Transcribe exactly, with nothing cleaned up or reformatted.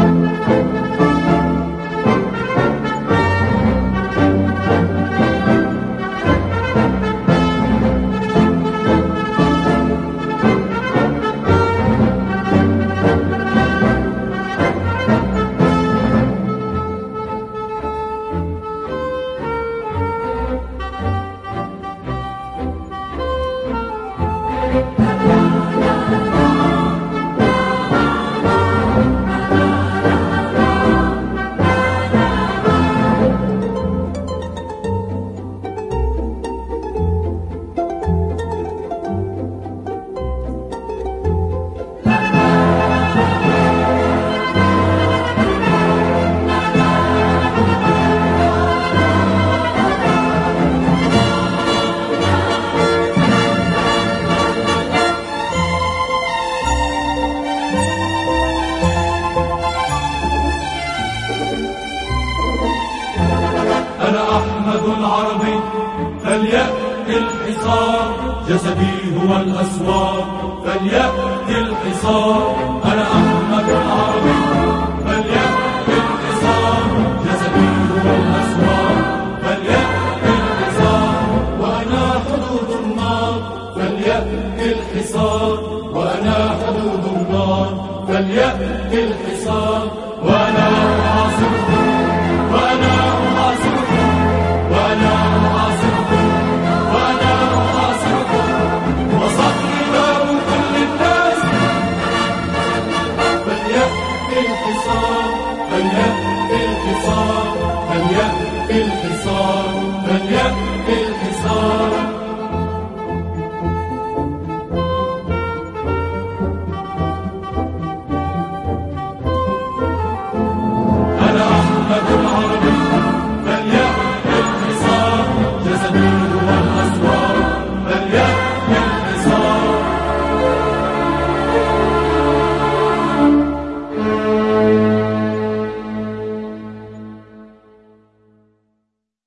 العربي فليأتي الحصار، جسدي هو الأسوار فليأتي الحصار. أنا أحمد العربي فليأتي الحصار، جسدي هو الأسوار فليأتي الحصار. وأنا حدود النار فليأتي الحصار، وأنا حدود النار فليأتي الحصار. وأنا أعاصركم وأنا أعاصركم وأنا أعاصركم وأنا أعاصركم وصفي باب كل الناس. فليأتي الحصار فليأتي الحصار فليأتي الحصار.